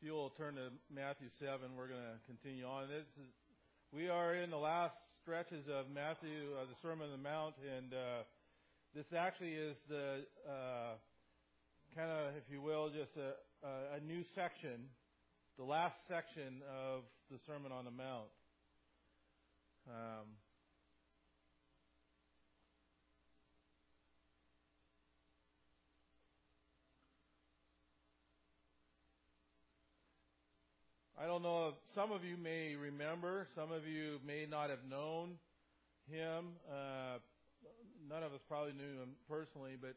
you will turn to Matthew 7, we're going to continue on. We are in the last stretches of Matthew, the Sermon on the Mount, and this actually is the kind of, if you will, just a new section, the last section of the Sermon on the Mount. I don't know if some of you may remember, some of you may not have known him. None of us probably knew him personally, but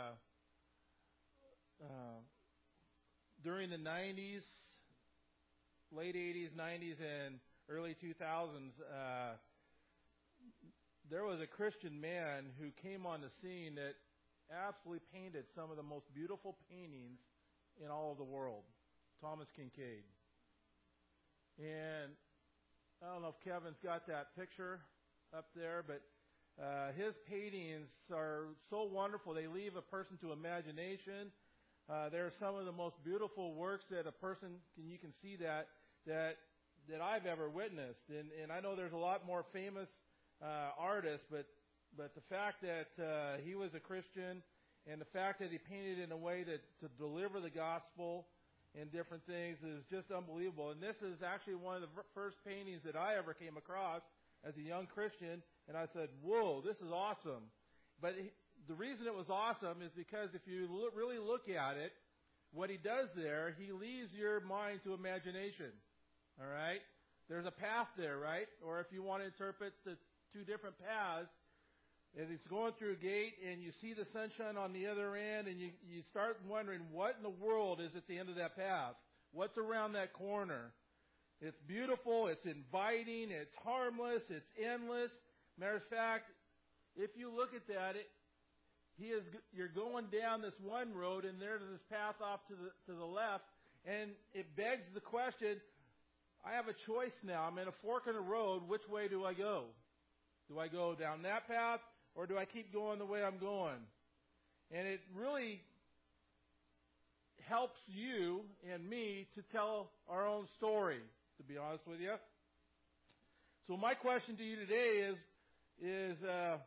during the 90s, late 80s, 90s, and early 2000s, there was a Christian man who came on the scene that absolutely painted some of the most beautiful paintings in all of the world, Thomas Kinkade. And I don't know if Kevin's got that picture up there, but his paintings are so wonderful. They leave a person to imagination. They're some of the most beautiful works that a person you can see that I've ever witnessed. And I know there's a lot more famous artists, but the fact that he was a Christian and the fact that he painted in a way to deliver the gospel and different things is just unbelievable. And this is actually one of the first paintings that I ever came across as a young Christian, and I said, whoa, this is awesome. But the reason it was awesome is because if you really look at it, what he does there, he leaves your mind to imagination. All right? There's a path there, right? Or if you want to interpret the two different paths, and it's going through a gate, and you see the sunshine on the other end, and you start wondering, what in the world is at the end of that path? What's around that corner? It's beautiful, it's inviting, it's harmless, it's endless. Matter of fact, if you look at that, you're going down this one road, and there's this path off to the left, and it begs the question, I have a choice now. I'm in a fork in the road. Which way do I go? Do I go down that path? Or do I keep going the way I'm going? And it really helps you and me to tell our own story, to be honest with you. So my question to you today is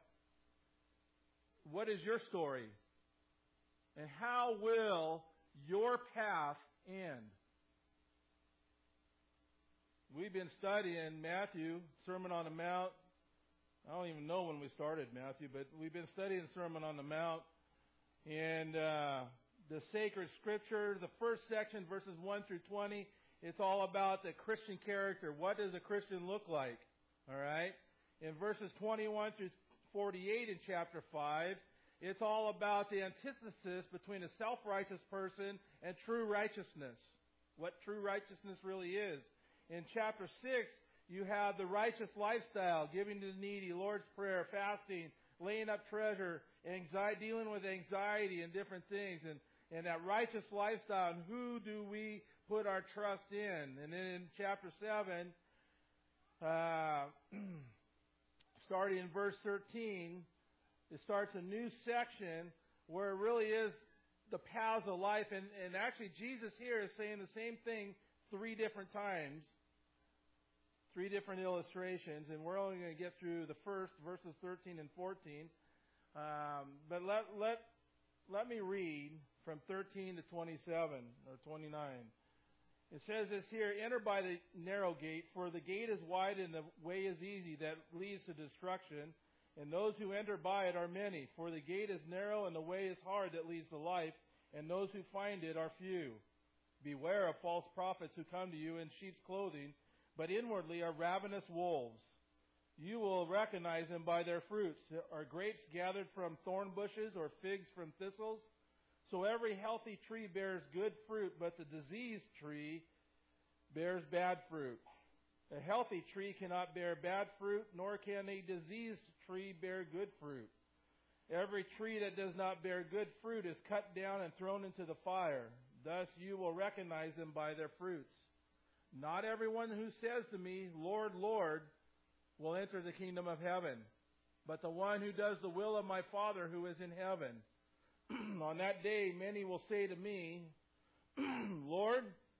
what is your story? And how will your path end? We've been studying Matthew, Sermon on the Mount. I don't even know when we started, Matthew, but we've been studying the Sermon on the Mount. And the sacred scripture, the first section, verses 1 through 20, it's all about the Christian character. What does a Christian look like? All right? In verses 21 through 48 in chapter 5, it's all about the antithesis between a self-righteous person and true righteousness. What true righteousness really is. In chapter 6, you have the righteous lifestyle, giving to the needy, Lord's Prayer, fasting, laying up treasure, dealing with anxiety and different things. And that righteous lifestyle, and who do we put our trust in? And then in chapter 7, starting in verse 13, it starts a new section where it really is the paths of life. And actually, Jesus here is saying the same thing 3 different times. 3 different illustrations, and we're only going to get through the first, verses 13 and 14. But let me read from 13 to 27 or 29. It says this here, enter by the narrow gate, for the gate is wide and the way is easy that leads to destruction, and those who enter by it are many. For the gate is narrow and the way is hard that leads to life, and those who find it are few. Beware of false prophets who come to you in sheep's clothing, but inwardly are ravenous wolves. You will recognize them by their fruits. Are grapes gathered from thorn bushes or figs from thistles? So every healthy tree bears good fruit, but the diseased tree bears bad fruit. A healthy tree cannot bear bad fruit, nor can a diseased tree bear good fruit. Every tree that does not bear good fruit is cut down and thrown into the fire. Thus you will recognize them by their fruits. Not everyone who says to me, Lord, Lord, will enter the kingdom of heaven, but the one who does the will of my Father who is in heaven. On that day, many will say to me, Lord,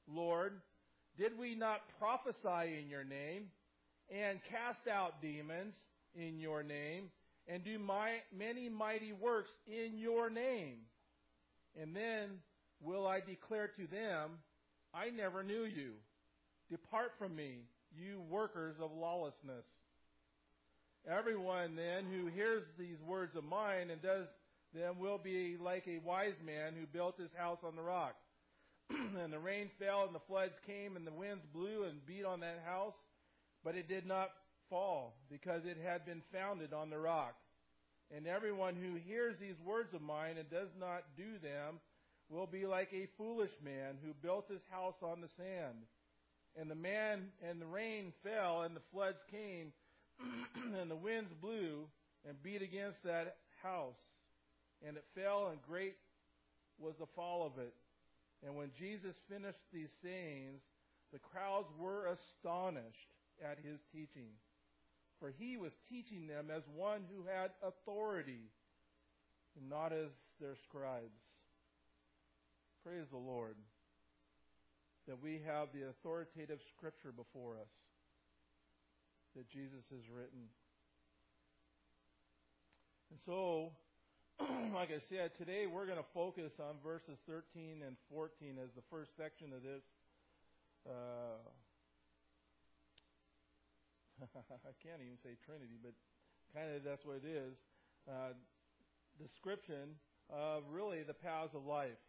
Lord? Did we not prophesy in your name, and cast out demons in your name, and do many mighty works in your name? And then will I declare to them, I never knew you. Depart from me, you workers of lawlessness. Everyone then who hears these words of mine and does them will be like a wise man who built his house on the rock. And the rain fell, and the floods came, and the winds blew and beat on that house, but it did not fall, because it had been founded on the rock. And everyone who hears these words of mine and does not do them will be like a foolish man who built his house on the sand. And the rain fell, and the floods came, and the winds blew and beat against that house. And it fell, and great was the fall of it. And when Jesus finished these sayings, the crowds were astonished at his teaching. For he was teaching them as one who had authority, and not as their scribes. Praise the Lord, that we have the authoritative scripture before us that Jesus has written. And so, like I said, today we're going to focus on verses 13 and 14 as the first section of this. I can't even say Trinity, but kind of that's what it is. Description of really the paths of life.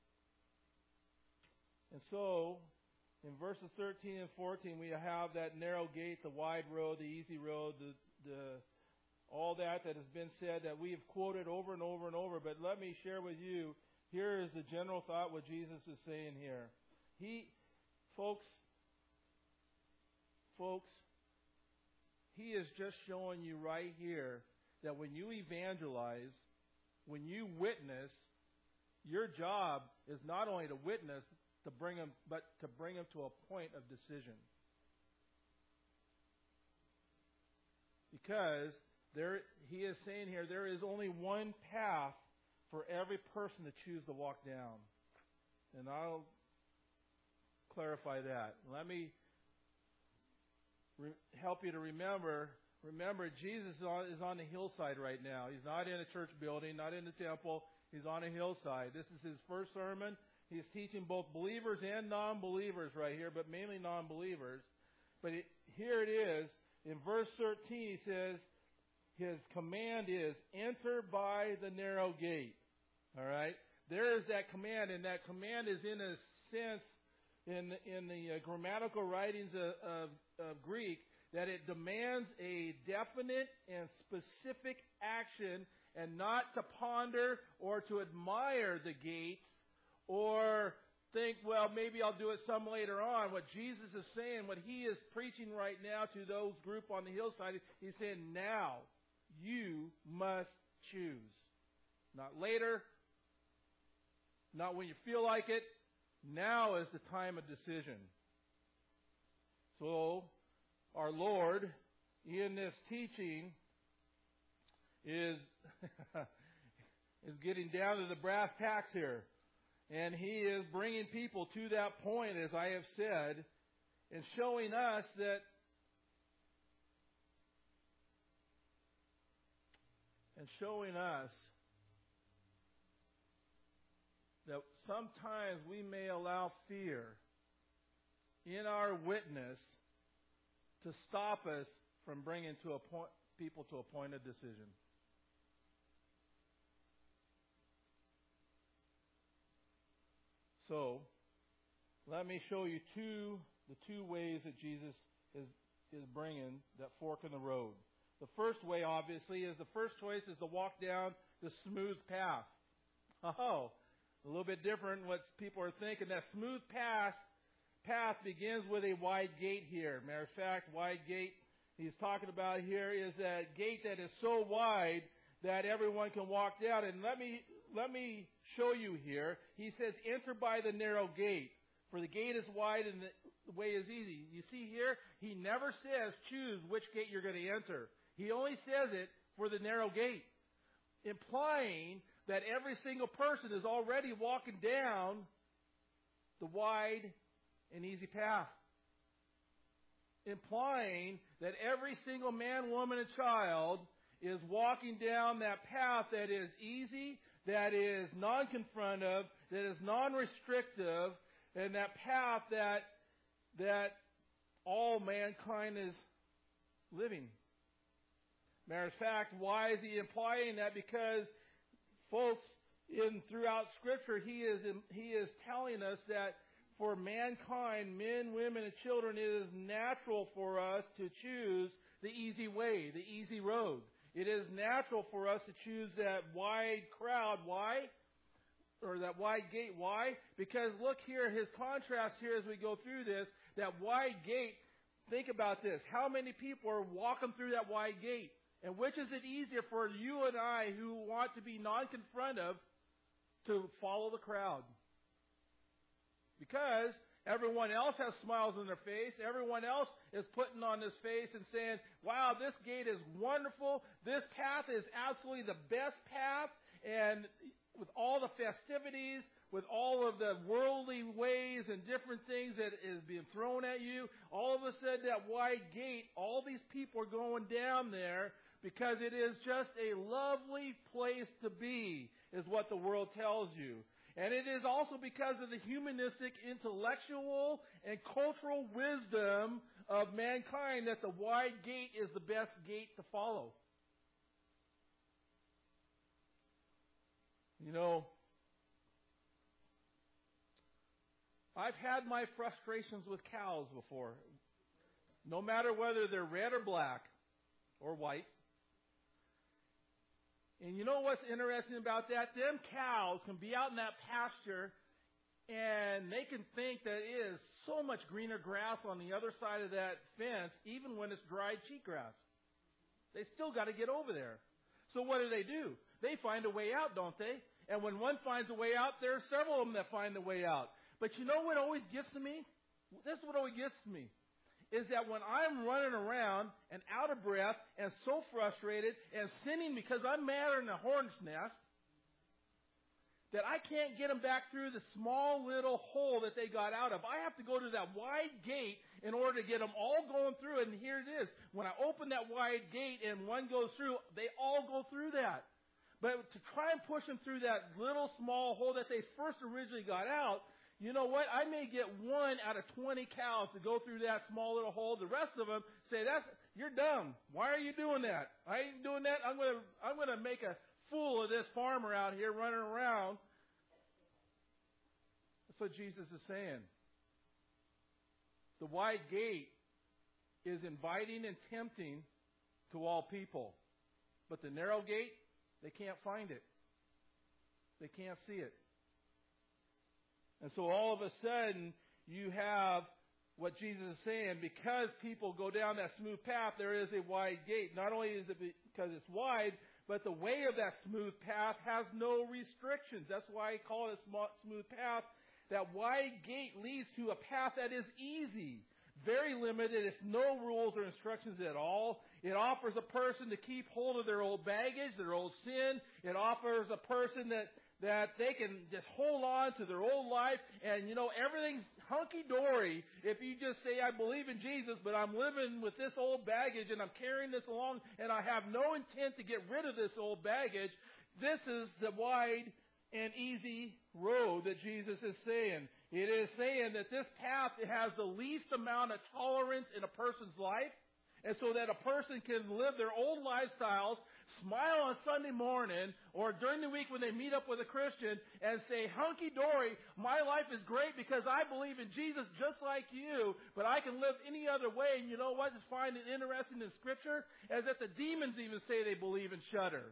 And so, in verses 13 and 14, we have that narrow gate, the wide road, the easy road, the all that has been said that we have quoted over and over and over. But let me share with you, here is the general thought what Jesus is saying here. Folks, he is just showing you right here that when you evangelize, when you witness, your job is not only to witness, to bring them, but to bring them to a point of decision. Because he is saying here, there is only one path for every person to choose to walk down. And I'll clarify that. Let me help you to remember. Remember, Jesus is on the hillside right now. He's not in a church building, not in the temple. He's on a hillside. This is his first sermon. He's teaching both believers and non-believers right here, but mainly non-believers. But here it is. In verse 13, he says, his command is, enter by the narrow gate. All right? There is that command, and that command is in a sense, in the grammatical writings of Greek, that it demands a definite and specific action, and not to ponder or to admire the gates or think, well, maybe I'll do it some later on. What Jesus is saying, what he is preaching right now to those group on the hillside, he's saying, now you must choose. Not later, not when you feel like it. Now is the time of decision. So, our Lord, in this teaching, is getting down to the brass tacks here. And he is bringing people to that point, as I have said, and showing us that sometimes we may allow fear in our witness to stop us from bringing people to a point of decision. So, let me show you the two ways that Jesus is bringing that fork in the road. The first way, obviously, is the first choice is to walk down the smooth path. Oh, a little bit different what people are thinking. That smooth path begins with a wide gate here. Matter of fact, wide gate he's talking about here is a gate that is so wide that everyone can walk down. And let me show you here. He says, enter by the narrow gate, for the gate is wide and the way is easy. You see here, he never says choose which gate you're going to enter. He only says it for the narrow gate, implying that every single person is already walking down the wide an easy path. Implying that every single man, woman, and child is walking down that path that is easy, that is non-confrontive, that is non-restrictive, and that path that all mankind is living. Matter of fact, why is he implying that? Because, folks, throughout Scripture, he is telling us that for mankind, men, women, and children, it is natural for us to choose the easy way, the easy road. It is natural for us to choose that wide crowd. Why? Or that wide gate. Why? Because look here, his contrast here as we go through this, that wide gate, think about this. How many people are walking through that wide gate? And which is it easier for you and I who want to be non-confrontive to follow the crowd? Because everyone else has smiles on their face. Everyone else is putting on this face and saying, wow, this gate is wonderful. This path is absolutely the best path. And with all the festivities, with all of the worldly ways and different things that is being thrown at you, all of a sudden that wide gate, all these people are going down there because it is just a lovely place to be, is what the world tells you. And it is also because of the humanistic, intellectual, and cultural wisdom of mankind that the wide gate is the best gate to follow. You know, I've had my frustrations with cows before. No matter whether they're red or black or white. And you know what's interesting about that? Them cows can be out in that pasture and they can think that it is so much greener grass on the other side of that fence, even when it's dried cheatgrass. They still got to get over there. So what do? They find a way out, don't they? And when one finds a way out, there are several of them that find a way out. But you know what always gets to me? This is what always gets to me. Is that when I'm running around and out of breath and so frustrated and sinning because I'm madder than a hornet's nest, that I can't get them back through the small little hole that they got out of. I have to go to that wide gate in order to get them all going through. And here it is. When I open that wide gate and one goes through, they all go through that. But to try and push them through that little small hole that they first originally got out, you know what? I may get 1 out of 20 cows to go through that small little hole. The rest of them say, "You're dumb. Why are you doing that? I ain't doing that. I'm gonna make a fool of this farmer out here running around." That's what Jesus is saying. The wide gate is inviting and tempting to all people, but the narrow gate, they can't find it. They can't see it. And so all of a sudden, you have what Jesus is saying. Because people go down that smooth path, there is a wide gate. Not only is it because it's wide, but the way of that smooth path has no restrictions. That's why I call it a smooth path. That wide gate leads to a path that is easy, very limited. It's no rules or instructions at all. It offers a person to keep hold of their old baggage, their old sin. It offers a person that they can just hold on to their old life, and everything's hunky-dory if you just say, I believe in Jesus, but I'm living with this old baggage and I'm carrying this along and I have no intent to get rid of this old baggage. This is the wide and easy road that Jesus is saying. It is saying that this path has the least amount of tolerance in a person's life, and so that a person can live their old lifestyles, smile on Sunday morning or during the week when they meet up with a Christian and say, hunky-dory, my life is great because I believe in Jesus just like you, but I can live any other way. And you know what? Just find it interesting in Scripture is that the demons even say they believe and shudder.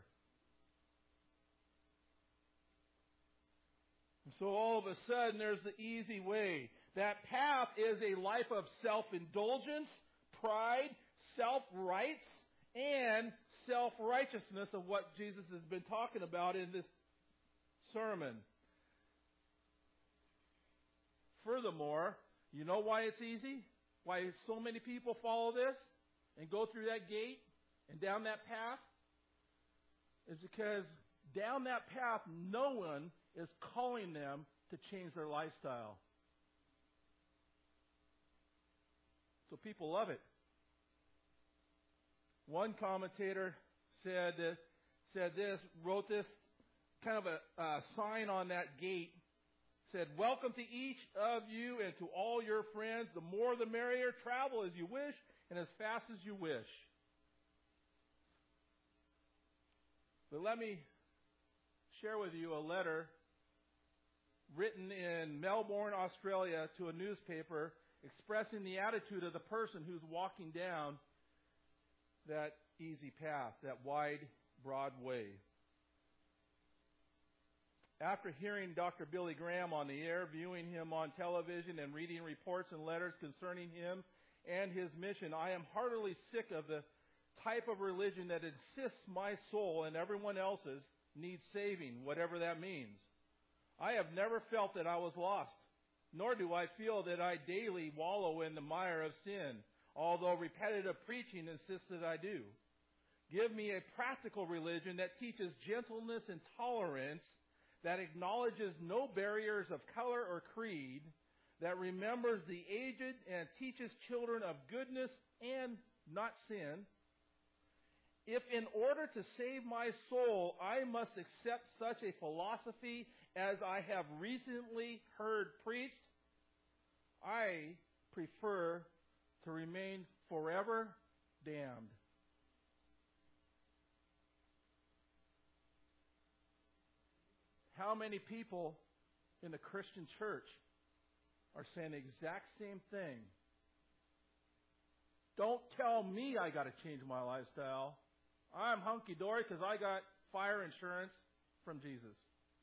So all of a sudden there's the easy way. That path is a life of self-indulgence, pride, self-rights, and self-righteousness of what Jesus has been talking about in this sermon. Furthermore, you know why it's easy? Why so many people follow this and go through that gate and down that path? It's because down that path, no one is calling them to change their lifestyle. So people love it. One commentator wrote this kind of a sign on that gate, said, "Welcome to each of you and to all your friends. The more the merrier. Travel as you wish and as fast as you wish." But let me share with you a letter written in Melbourne, Australia, to a newspaper expressing the attitude of the person who's walking down that easy path, that wide, broad way. After hearing Dr. Billy Graham on the air, viewing him on television, and reading reports and letters concerning him and his mission, I am heartily sick of the type of religion that insists my soul and everyone else's needs saving, whatever that means. I have never felt that I was lost, nor do I feel that I daily wallow in the mire of sin, although repetitive preaching insists that I do. Give me a practical religion that teaches gentleness and tolerance, that acknowledges no barriers of color or creed, that remembers the aged and teaches children of goodness and not sin. If in order to save my soul, I must accept such a philosophy as I have recently heard preached, I prefer to remain forever damned. How many people in the Christian church are saying the exact same thing? Don't tell me I got to change my lifestyle. I'm hunky-dory because I got fire insurance from Jesus.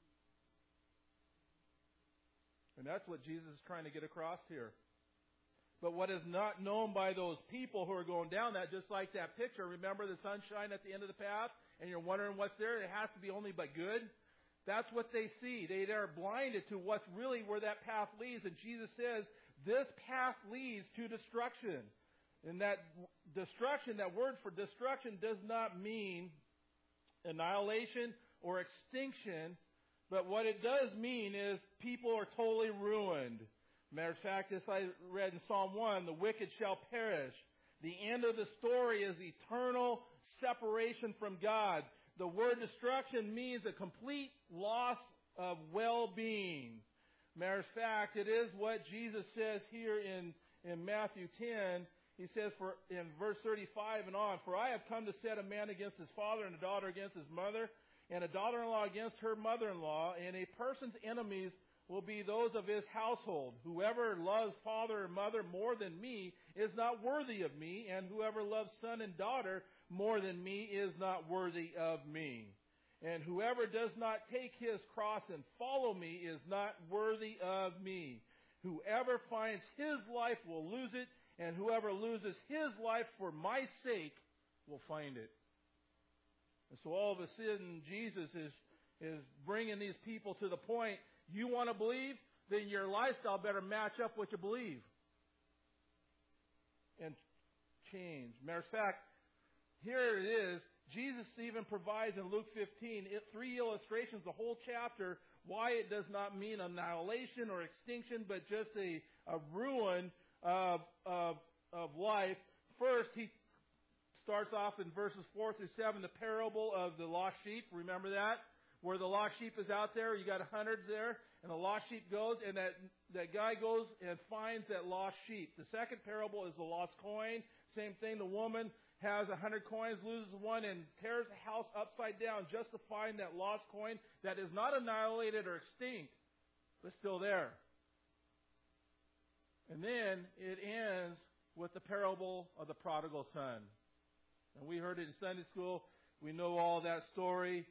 And that's what Jesus is trying to get across here. But what is not known by those people who are going down that, just like that picture, remember the sunshine at the end of the path, and you're wondering what's there? It has to be only but good. That's what they see. They're blinded to what's really where that path leads. And Jesus says, this path leads to destruction. And that destruction, that word for destruction, does not mean annihilation or extinction. But what it does mean is people are totally ruined. Matter of fact, as I read in Psalm 1, the wicked shall perish. The end of the story is eternal separation from God. The word destruction means a complete loss of well-being. Matter of fact, it is what Jesus says here in Matthew 10. He says in verse 35 and on, "For I have come to set a man against his father, and a daughter against his mother, and a daughter-in-law against her mother-in-law, and a person's enemies will be those of his household. Whoever loves father or mother more than me is not worthy of me, and whoever loves son and daughter more than me is not worthy of me. And whoever does not take his cross and follow me is not worthy of me. Whoever finds his life will lose it, and whoever loses his life for my sake will find it." And so all of a sudden, Jesus is bringing these people to the point, you want to believe? Then your lifestyle better match up what you believe. And change. Matter of fact, here it is. Jesus even provides in Luke 15 three illustrations, the whole chapter, why it does not mean annihilation or extinction, but just a ruin of life. First, he starts off in verses 4 through 7, the parable of the lost sheep. Remember that? Where the lost sheep is out there, you got hundreds there, and the lost sheep goes, and that guy goes and finds that lost sheep. The second parable is the lost coin. Same thing, the woman has 100 coins, loses one, and tears the house upside down just to find that lost coin that is not annihilated or extinct, but still there. And then it ends with the parable of the prodigal son. And we heard it in Sunday school. We know all that story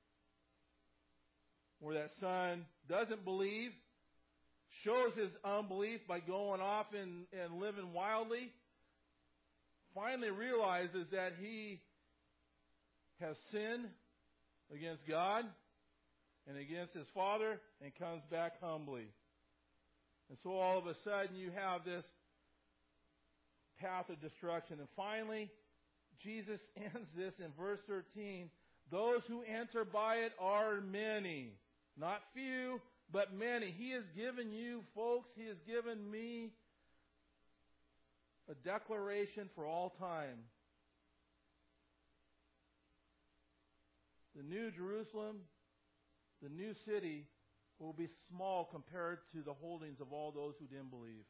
where that son doesn't believe, shows his unbelief by going off and living wildly, finally realizes that he has sinned against God and against his father, and comes back humbly. And so all of a sudden you have this path of destruction. And finally, Jesus ends this in verse 13. Those who enter by it are many. Not few, but many. He has given you, folks, He has given me a declaration for all time. The new Jerusalem, the new city, will be small compared to the holdings of all those who didn't believe.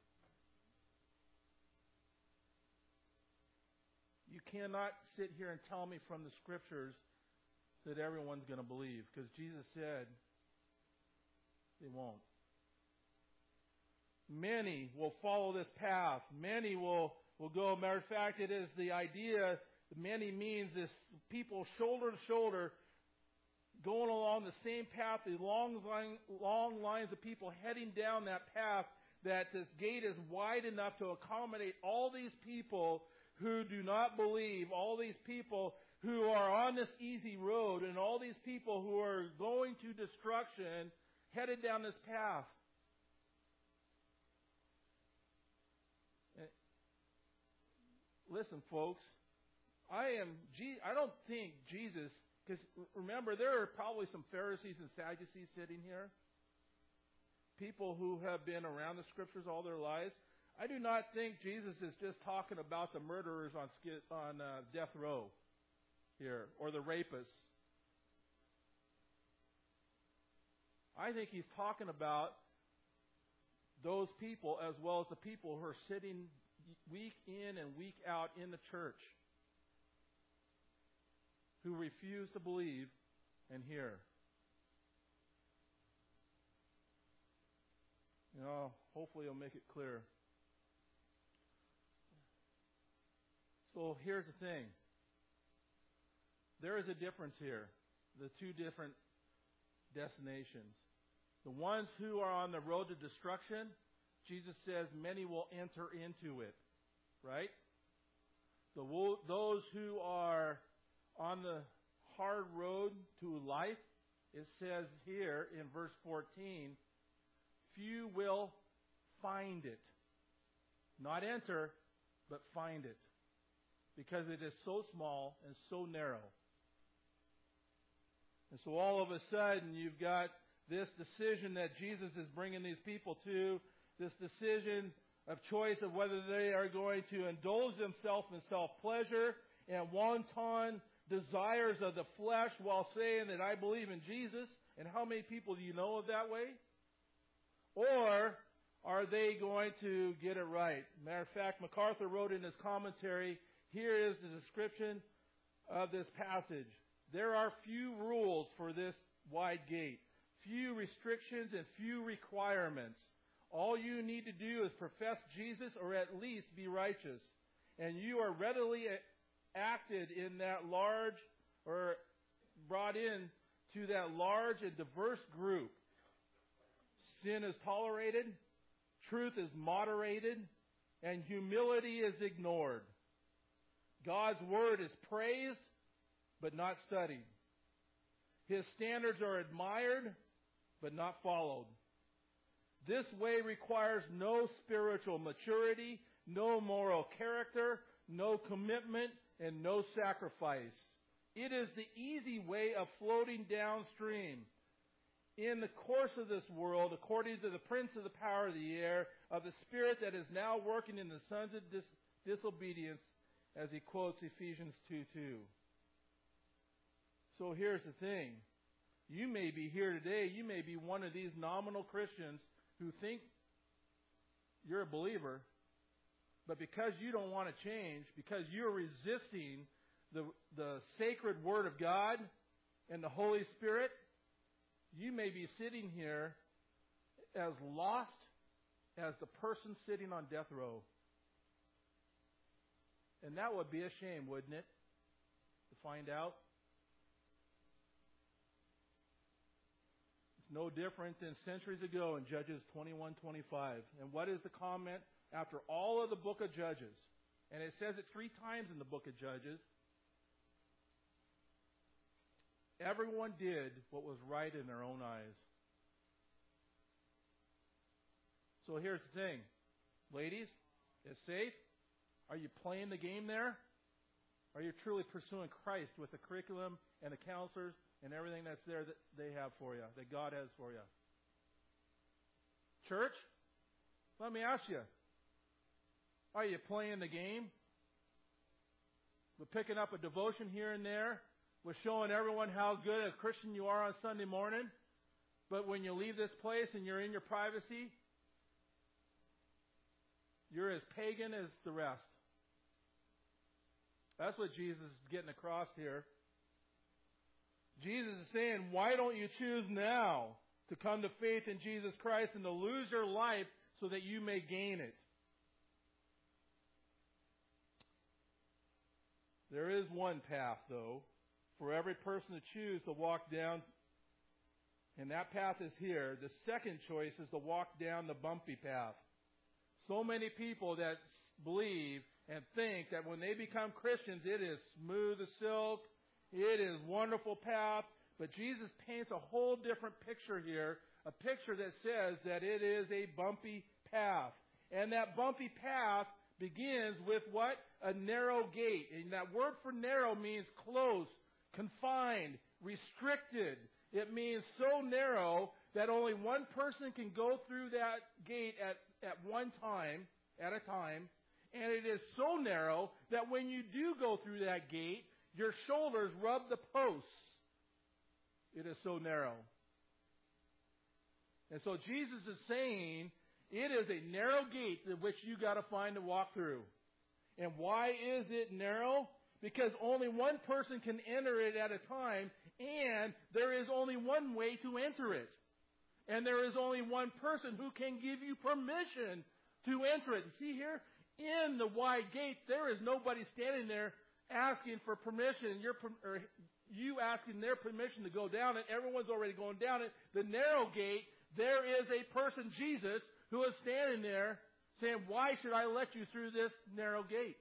You cannot sit here and tell me from the Scriptures that everyone's going to believe, because Jesus said they won't. Many will follow this path. Many will go. Matter of fact, it is the idea, many means this people shoulder to shoulder going along the same path, the long lines of people heading down that path, that this gate is wide enough to accommodate all these people who do not believe, all these people who are on this easy road, and all these people who are going to destruction headed down this path. Listen, folks, I don't think Jesus, because remember, there are probably some Pharisees and Sadducees sitting here, people who have been around the Scriptures all their lives. I do not think Jesus is just talking about the murderers on death row here, or the rapists. I think he's talking about those people as well as the people who are sitting week in and week out in the church, who refuse to believe and hear. Hopefully it'll make it clear. So here's the thing. There is a difference here. The two different destinations. The ones who are on the road to destruction, Jesus says many will enter into it. Right? Those who are on the hard road to life, it says here in verse 14, few will find it. Not enter, but find it. Because it is so small and so narrow. And so all of a sudden, you've got this decision that Jesus is bringing these people to, this decision of choice of whether they are going to indulge themselves in self-pleasure and wanton desires of the flesh while saying that I believe in Jesus. And how many people do you know of that way? Or are they going to get it right? Matter of fact, MacArthur wrote in his commentary, here is the description of this passage. There are few rules for this wide gate, few restrictions and few requirements. All you need to do is profess Jesus or at least be righteous. And you are readily acted in that large, or brought in to that large and diverse group. Sin is tolerated, truth is moderated, and humility is ignored. God's word is praised, but not studied. His standards are admired, but not followed. This way requires no spiritual maturity, no moral character, no commitment, and no sacrifice. It is the easy way of floating downstream. In the course of this world, according to the prince of the power of the air, of the spirit that is now working in the sons of disobedience, as he quotes Ephesians 2:2. So here's the thing. You may be here today, you may be one of these nominal Christians who think you're a believer, but because you don't want to change, because you're resisting the sacred Word of God and the Holy Spirit, you may be sitting here as lost as the person sitting on death row. And that would be a shame, wouldn't it? To find out. It's no different than centuries ago in Judges 21:25. And what is the comment after all of the book of Judges? And it says it 3 times in the book of Judges. Everyone did what was right in their own eyes. So here's the thing. Ladies, it's safe. Are you playing the game there? Are you truly pursuing Christ with the curriculum and the counselors and everything that's there that they have for you, that God has for you? Church, let me ask you. Are you playing the game? With picking up a devotion here and there? With showing everyone how good a Christian you are on Sunday morning? But when you leave this place and you're in your privacy, you're as pagan as the rest. That's what Jesus is getting across here. Jesus is saying, why don't you choose now to come to faith in Jesus Christ and to lose your life so that you may gain it? There is one path, though, for every person to choose to walk down, and that path is here. The second choice is to walk down the bumpy path. So many people that believe and think that when they become Christians, it is smooth as silk, it is wonderful path, but Jesus paints a whole different picture here, a picture that says that it is a bumpy path. And that bumpy path begins with what? A narrow gate. And that word for narrow means close, confined, restricted. It means so narrow that only one person can go through that gate at one time, at a time. And it is so narrow that when you do go through that gate, your shoulders rub the posts. It is so narrow. And so Jesus is saying, it is a narrow gate that which you got to find to walk through. And why is it narrow? Because only one person can enter it at a time, and there is only one way to enter it. And there is only one person who can give you permission to enter it. See here, in the wide gate, there is nobody standing there asking for permission. You asking their permission to go down it. Everyone's already going down it. The narrow gate, there is a person, Jesus, who is standing there saying, why should I let you through this narrow gate?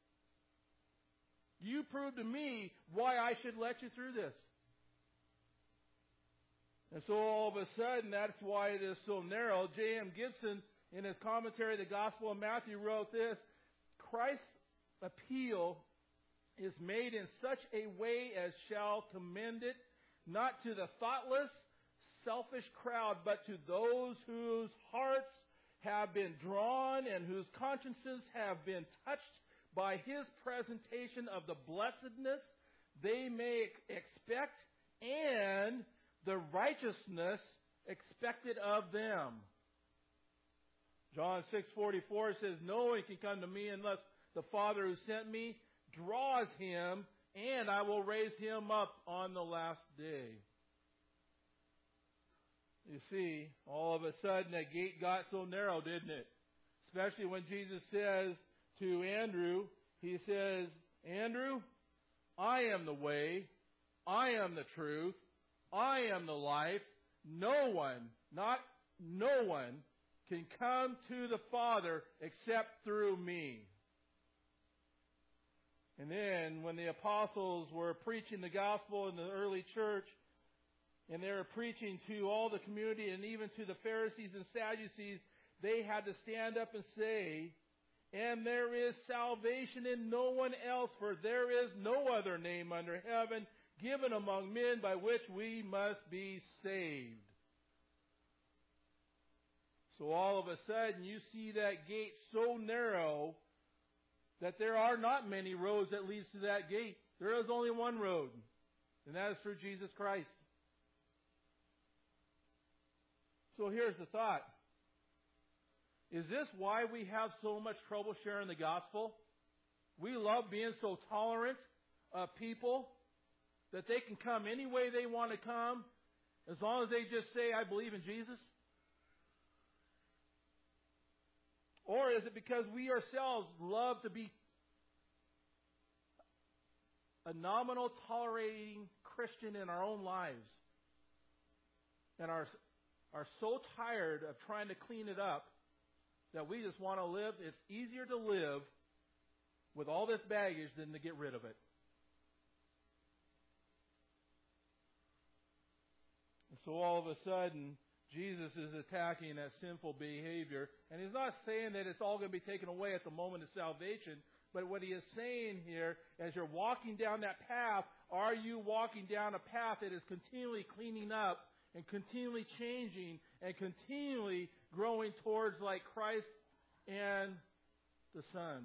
You prove to me why I should let you through this. And so all of a sudden, that's why it is so narrow. J.M. Gibson, in his commentary, The Gospel of Matthew, wrote this: Christ's appeal is made in such a way as shall commend it, not to the thoughtless, selfish crowd, but to those whose hearts have been drawn and whose consciences have been touched by his presentation of the blessedness they may expect and the righteousness expected of them. John 6:44 says, no one can come to me unless the Father who sent me draws him, and I will raise him up on the last day. You see, all of a sudden that gate got so narrow, didn't it? Especially when Jesus says to Andrew, he says, Andrew, I am the way, I am the truth, I am the life. No one can come to the Father except through me. And then when the apostles were preaching the gospel in the early church, and they were preaching to all the community and even to the Pharisees and Sadducees, they had to stand up and say, and there is salvation in no one else, for there is no other name under heaven given among men by which we must be saved. So all of a sudden you see that gate so narrow that there are not many roads that leads to that gate. There is only one road, and that is through Jesus Christ. So here's the thought. Is this why we have so much trouble sharing the gospel? We love being so tolerant of people that they can come any way they want to come as long as they just say, I believe in Jesus? Or is it because we ourselves love to be a nominal tolerating Christian in our own lives and are so tired of trying to clean it up that we just want to live? It's easier to live with all this baggage than to get rid of it. And so all of a sudden, Jesus is attacking that sinful behavior. And he's not saying that it's all going to be taken away at the moment of salvation. But what he is saying here, as you're walking down that path, are you walking down a path that is continually cleaning up and continually changing and continually growing towards like Christ and the Son.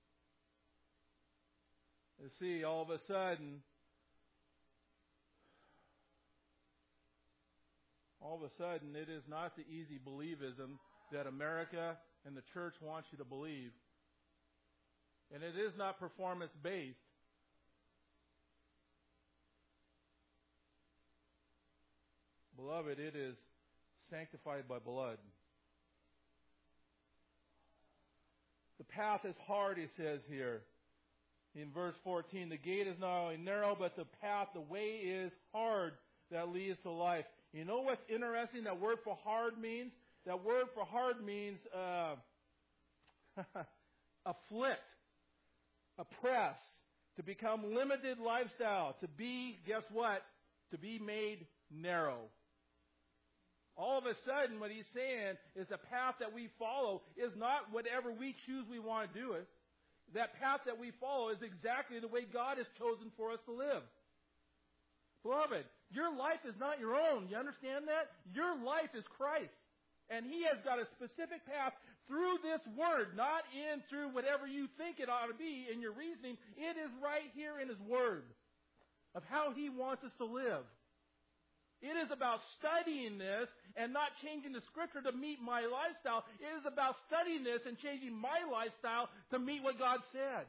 You see, all of a sudden, it is not the easy believism that America and the church wants you to believe. And it is not performance-based. Beloved, it is sanctified by blood. The path is hard, he says here. In verse 14, the gate is not only narrow, but the path, the way is hard that leads to life. You know what's interesting? That word for hard means? That word for hard means afflict, oppress, to become limited lifestyle, to be, guess what? To be made narrow. All of a sudden, what he's saying is the path that we follow is not whatever we choose we want to do it. That path that we follow is exactly the way God has chosen for us to live. Beloved, your life is not your own. You understand that? Your life is Christ. And He has got a specific path through this Word, not in through whatever you think it ought to be in your reasoning. It is right here in His Word of how He wants us to live. It is about studying this and not changing the Scripture to meet my lifestyle. It is about studying this and changing my lifestyle to meet what God said.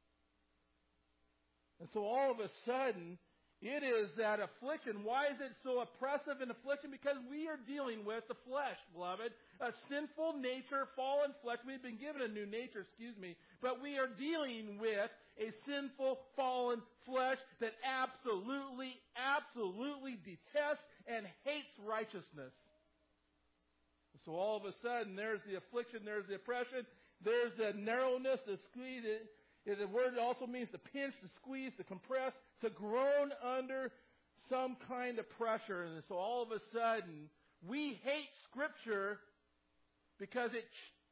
And so all of a sudden, it is that affliction. Why is it so oppressive and affliction? Because we are dealing with the flesh, beloved. A sinful nature, fallen flesh. We've been given a new nature, but we are dealing with a sinful, fallen flesh that absolutely detests and hates righteousness. So all of a sudden, there's the affliction, there's the oppression, there's the narrowness, the squeeze. The word also means to pinch, to squeeze, to compress, to groan under some kind of pressure. And so all of a sudden, we hate Scripture because it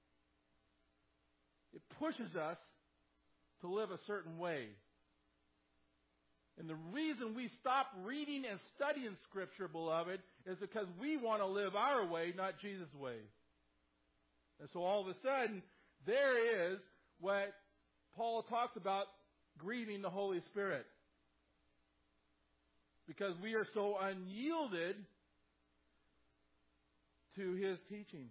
pushes us to live a certain way. And the reason we stop reading and studying Scripture, beloved, is because we want to live our way, not Jesus' way. And so all of a sudden, there is what Paul talks about, grieving the Holy Spirit. Because we are so unyielded to His teaching.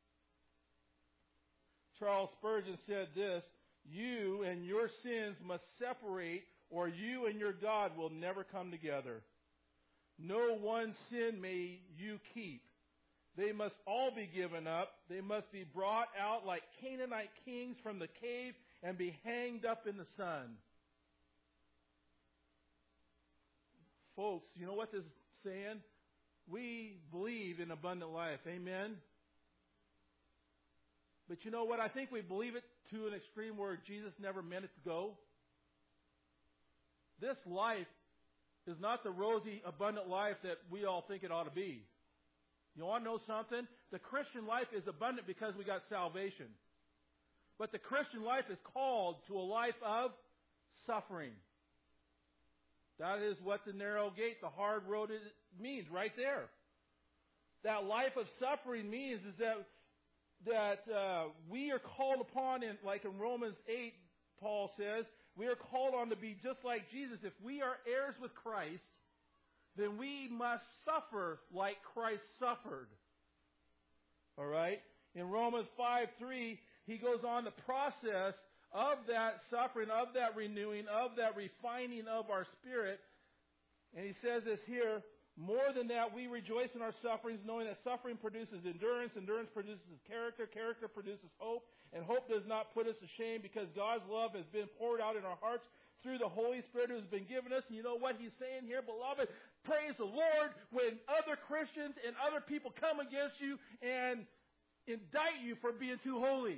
Charles Spurgeon said this, "You and your sins must separate, or you and your God will never come together. No one sin may you keep. They must all be given up. They must be brought out like Canaanite kings from the cave and be hanged up in the sun." Folks, you know what this is saying? We believe in abundant life. Amen? But you know what? I think we believe it to an extreme where Jesus never meant it to go. This life is not the rosy, abundant life that we all think it ought to be. You want to know something? The Christian life is abundant because we got salvation. But the Christian life is called to a life of suffering. That is what the narrow gate, the hard road means right there. That life of suffering means is that we are called upon, like in Romans 8, Paul says, we are called on to be just like Jesus. If we are heirs with Christ, then we must suffer like Christ suffered. All right? In Romans 5:3, he goes on the process of that suffering, of that renewing, of that refining of our spirit. And he says this here, "More than that, we rejoice in our sufferings, knowing that suffering produces endurance, endurance produces character, character produces hope, and hope does not put us to shame because God's love has been poured out in our hearts through the Holy Spirit who has been given us." And you know what he's saying here, beloved? Praise the Lord when other Christians and other people come against you and indict you for being too holy.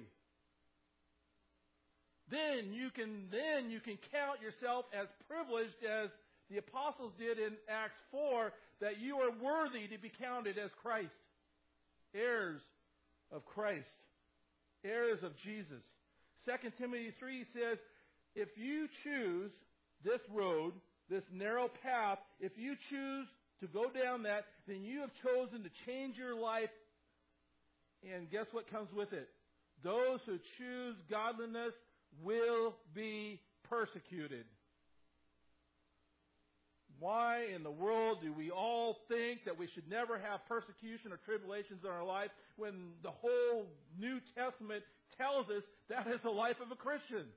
Then you can count yourself as privileged as the apostles did in Acts 4, that you are worthy to be counted as Christ. Heirs of Christ. Heirs of Jesus. 2 Timothy 3 says, if you choose this road, this narrow path, if you choose to go down that, then you have chosen to change your life. And guess what comes with it? Those who choose godliness will be persecuted. Why in the world do we all think that we should never have persecution or tribulations in our life when the whole New Testament tells us that is the life of a Christian?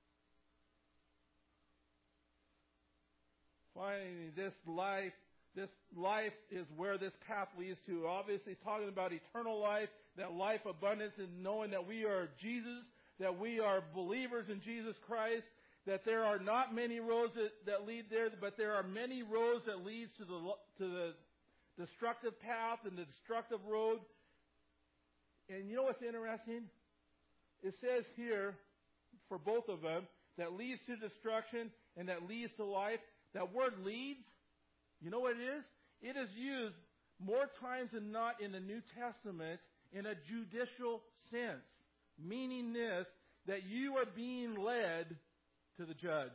Finally, this life is where this path leads to. Obviously, it's talking about eternal life, that life abundance, and knowing that we are Jesus, that we are believers in Jesus Christ, that there are not many roads that lead there, but there are many roads that leads to the destructive path and the destructive road. And you know what's interesting? It says here, for both of them, that leads to destruction and that leads to life. That word leads, you know what it is? It is used more times than not in the New Testament in a judicial sense, meaning this, that you are being led to the judge.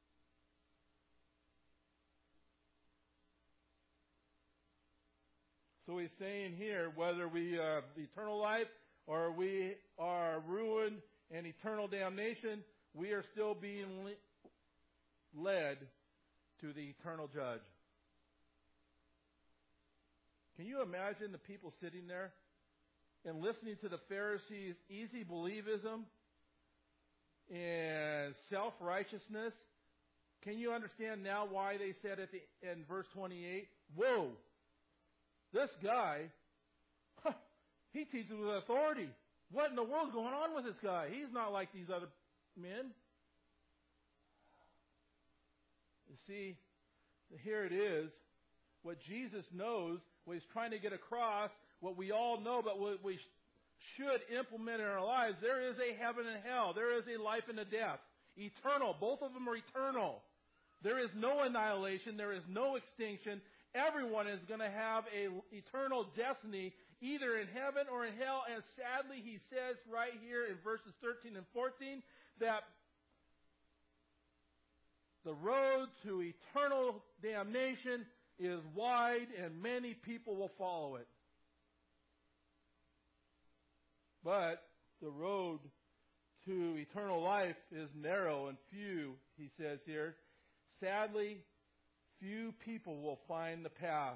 So he's saying here, whether we have eternal life or we are ruined and eternal damnation, we are still being led to the eternal judge. Can you imagine the people sitting there and listening to the Pharisees' easy believism and self-righteousness? Can you understand now why they said in verse 28, whoa, this guy, he teaches with authority. What in the world is going on with this guy? He's not like these other men. You see, here it is. What Jesus knows, what he's trying to get across, what we all know, but what we should implement in our lives, there is a heaven and hell. There is a life and a death. Eternal. Both of them are eternal. There is no annihilation. There is no extinction. Everyone is going to have an eternal destiny, either in heaven or in hell. And sadly, he says right here in verses 13 and 14 that the road to eternal damnation is wide and many people will follow it. But the road to eternal life is narrow and few, he says here. Sadly, few people will find the path.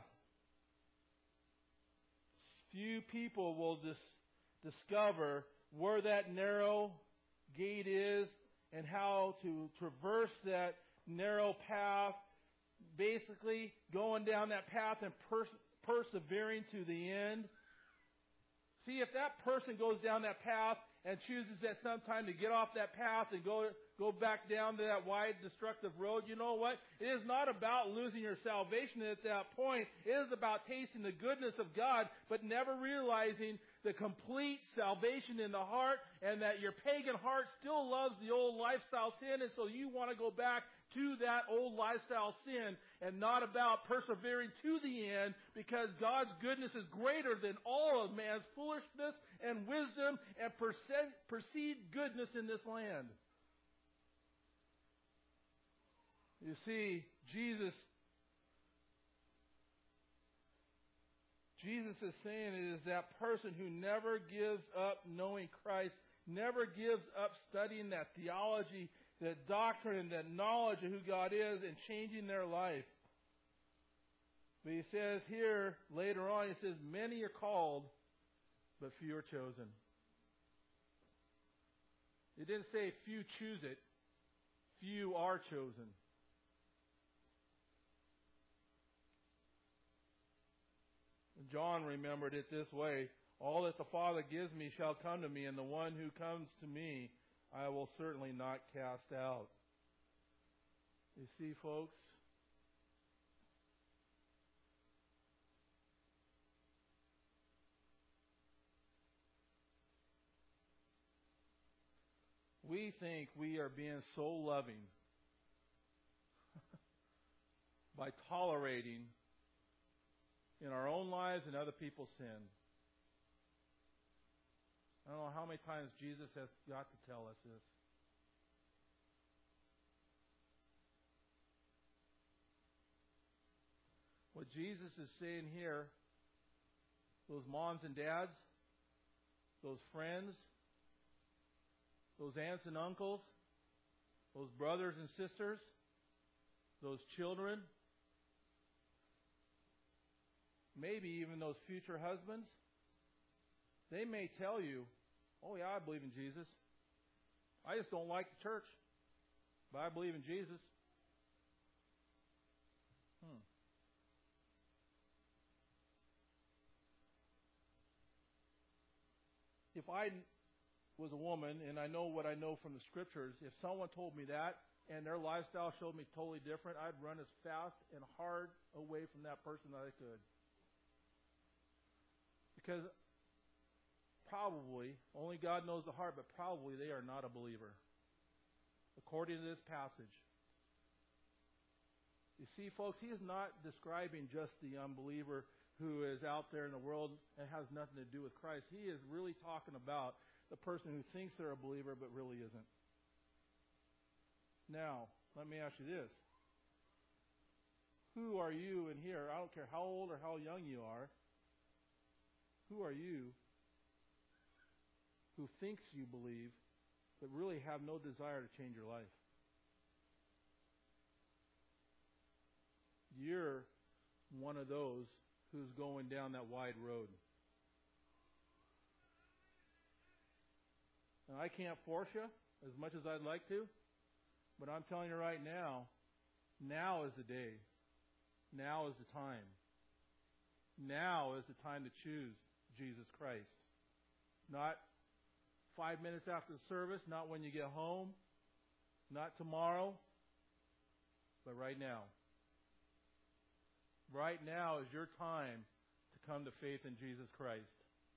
Few people will discover where that narrow gate is and how to traverse that narrow path, basically going down that path and persevering to the end. See, if that person goes down that path and chooses at some time to get off that path and go back down to that wide, destructive road, you know what? It is not about losing your salvation at that point. It is about tasting the goodness of God, but never realizing the complete salvation in the heart and that your pagan heart still loves the old lifestyle sin, and so you want to go back to that old lifestyle sin and not about persevering to the end, because God's goodness is greater than all of man's foolishness and wisdom and perceived goodness in this land. You see, Jesus is saying it is that person who never gives up knowing Christ, never gives up studying that theology, that doctrine, that knowledge of who God is, and changing their life. But he says here, later on, he says, many are called, but few are chosen. He didn't say few choose it. Few are chosen. John remembered it this way: all that the Father gives me shall come to me, and the one who comes to me I will certainly not cast out. You see, folks, we think we are being so loving by tolerating in our own lives and other people's sin. I don't know how many times Jesus has got to tell us this. What Jesus is saying here, those moms and dads, those friends, those aunts and uncles, those brothers and sisters, those children, maybe even those future husbands, they may tell you, oh yeah, I believe in Jesus. I just don't like the church, but I believe in Jesus. If I was a woman, and I know what I know from the Scriptures, if someone told me that and their lifestyle showed me totally different, I'd run as fast and hard away from that person that I could. Because probably, only God knows the heart, but probably they are not a believer, according to this passage. You see, folks, he is not describing just the unbeliever who is out there in the world and has nothing to do with Christ. He is really talking about the person who thinks they're a believer but really isn't. Now, let me ask you this. Who are you in here? I don't care how old or how young you are. Who are you who thinks you believe but really have no desire to change your life? You're one of those who's going down that wide road. Now, I can't force you as much as I'd like to, but I'm telling you right now, now is the day. Now is the time. Now is the time to choose Jesus Christ. Not 5 minutes after the service, not when you get home, not tomorrow, but right now. Right now is your time to come to faith in Jesus Christ.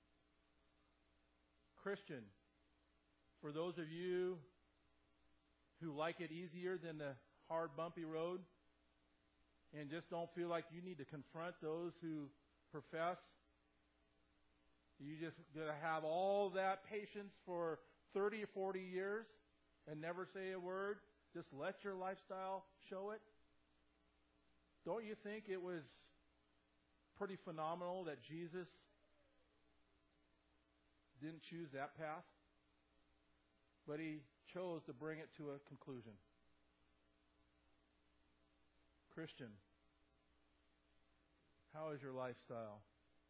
Christian, for those of you who like it easier than the hard, bumpy road and just don't feel like you need to confront those who profess, you just going to have all that patience for 30 or 40 years and never say a word, just let your lifestyle show it? Don't you think it was pretty phenomenal that Jesus didn't choose that path? But he chose to bring it to a conclusion. Christian, how is your lifestyle?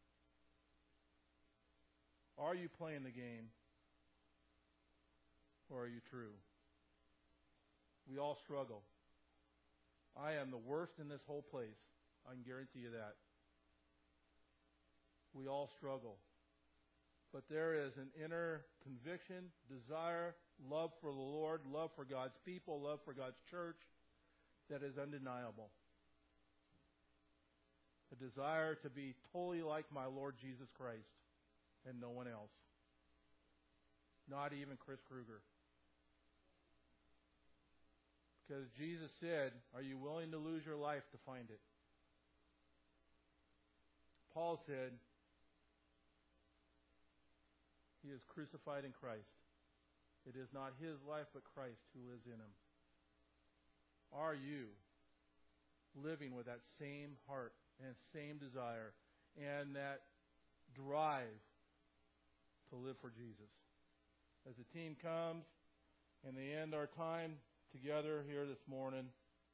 Are you playing the game? Or are you true? We all struggle. I am the worst in this whole place. I can guarantee you that. We all struggle. But there is an inner conviction, desire, love for the Lord, love for God's people, love for God's church that is undeniable. A desire to be totally like my Lord Jesus Christ and no one else. Not even Chris Kruger. Because Jesus said, are you willing to lose your life to find it? Paul said, he is crucified in Christ. It is not his life, but Christ who lives in him. Are you living with that same heart and same desire and that drive to live for Jesus? As the team comes and they end our time together here this morning,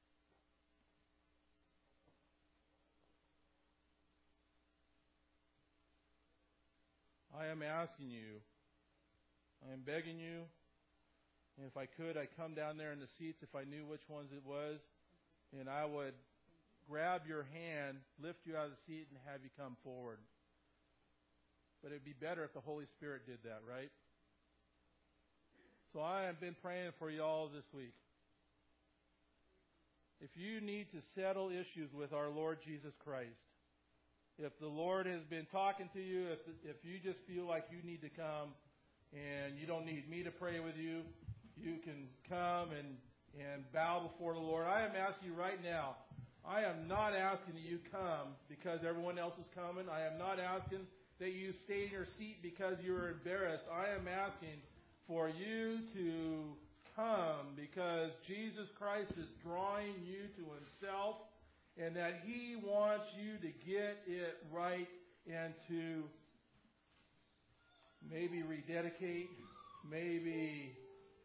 I am asking you, I am begging you, and if I could, I'd come down there in the seats if I knew which ones it was, and I would grab your hand, lift you out of the seat, and have you come forward. But it'd be better if the Holy Spirit did that, right? So I have been praying for you all this week. If you need to settle issues with our Lord Jesus Christ, if the Lord has been talking to you, if you just feel like you need to come and you don't need me to pray with you, you can come and bow before the Lord. I am asking you right now, I am not asking that you come because everyone else is coming. I am not asking that you stay in your seat because you're embarrassed. I am asking for you to come because Jesus Christ is drawing you to himself and that he wants you to get it right and to maybe rededicate, maybe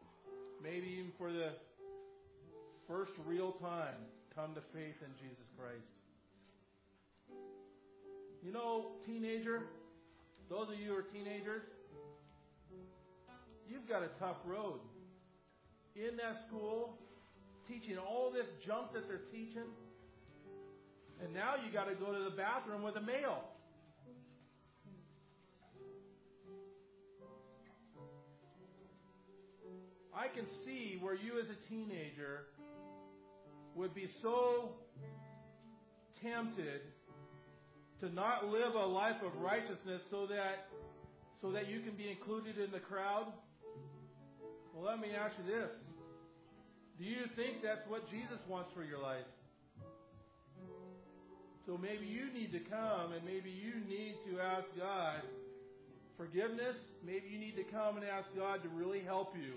maybe even for the first real time, come to faith in Jesus Christ. You know, teenager, those of you who are teenagers, you've got a tough road. In that school, teaching all this junk that they're teaching, and now you got to go to the bathroom with a male. I can see where you as a teenager would be so tempted to not live a life of righteousness so that you can be included in the crowd. Well, let me ask you this. Do you think that's what Jesus wants for your life? So maybe you need to come and maybe you need to ask God forgiveness. Maybe you need to come and ask God to really help you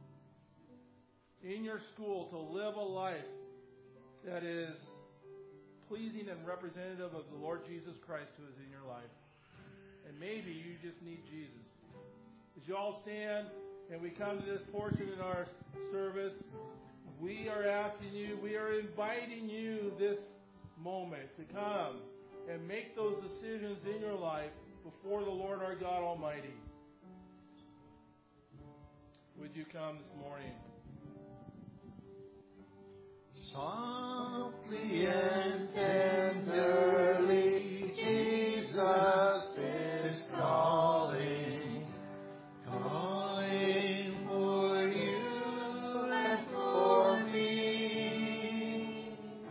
in your school to live a life that is pleasing and representative of the Lord Jesus Christ who is in your life. And maybe you just need Jesus. As you all stand and we come to this portion in our service, we are asking you, we are inviting you this moment to come and make those decisions in your life before the Lord our God Almighty. Would you come this morning? Softly and tenderly, Jesus is calling, calling for you and for me.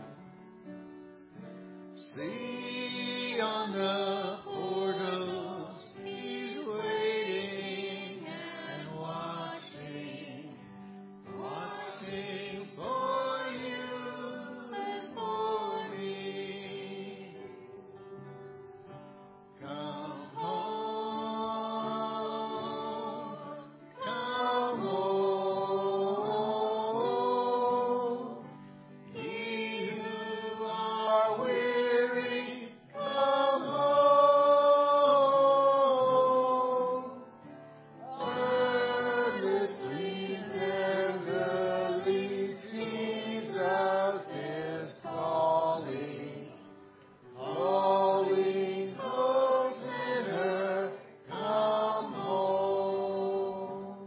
See on the portals, He's waiting and watching, watching for you and for me. Come home, come home. Ye who are weary, come home. Earnestly, tenderly, Jesus is calling, calling, oh sinner, come home.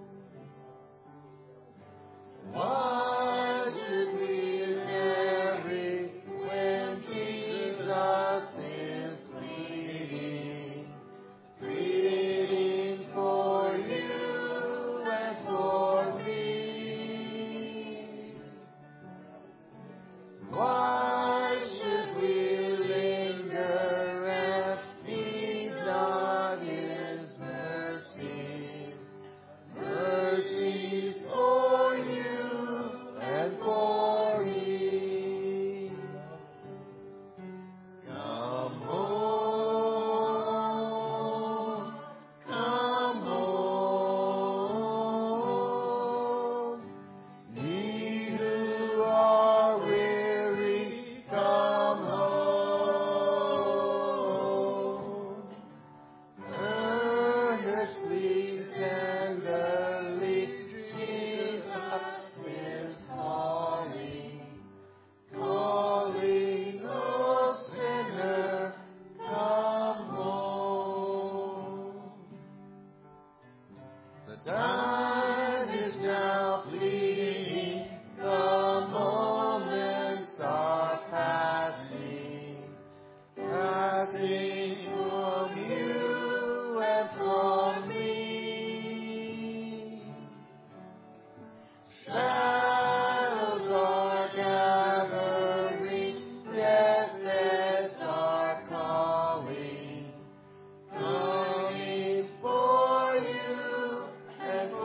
Why should we tarry when Jesus is pleading, pleading for you and for me? Why should we linger and need not His mercies, mercies for you and for me? Come home, come home. Ye who are weary, come home. Earnestly, tenderly, Jesus is calling, calling, oh sinner, come home. The time is now fleeting, the moments are passing, passing from you and from me. Shadows are gathering, deathbeds are calling, calling for you and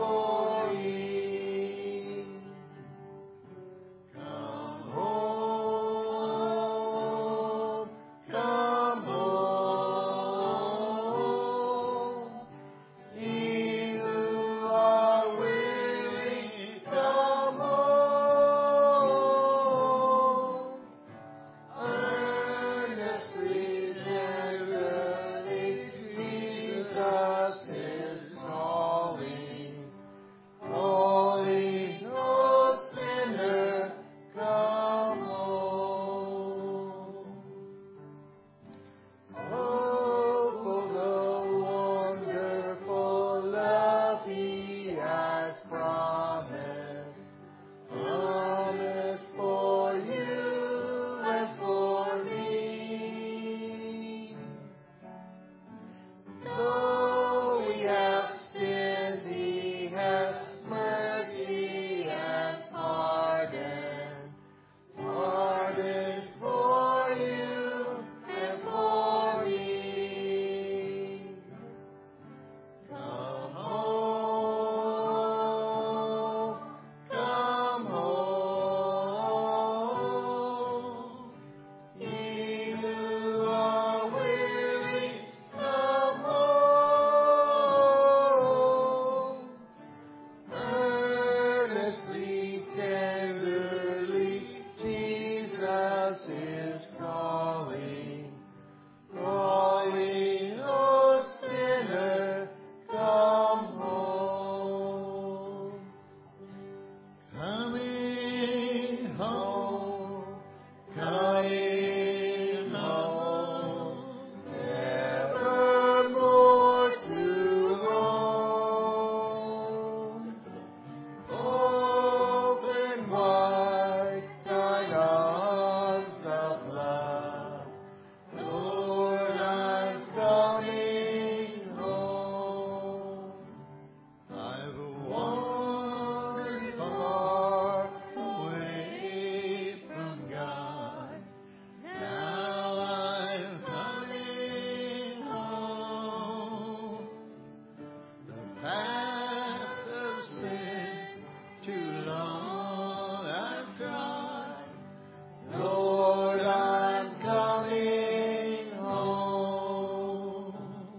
path of sin. Too long I've tried. Lord, I'm coming home.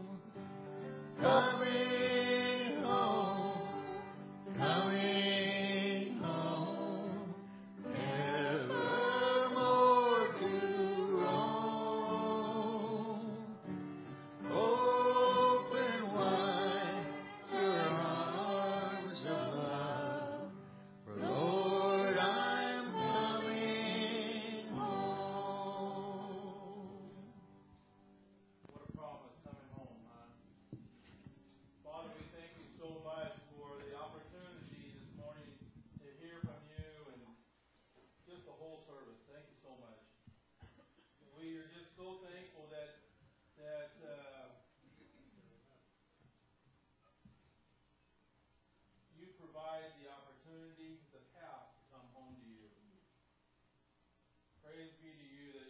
Coming home. Coming home. Nevermore to roam. Open wide your arms of love. For Lord, I'm coming home. What a promise, coming home, huh? Father, we thank you so much for the opportunity this morning to hear from you and just the whole service. Thank you so much. We are just so thankful that you provide the opportunity, the path to come home to you. Praise be to you that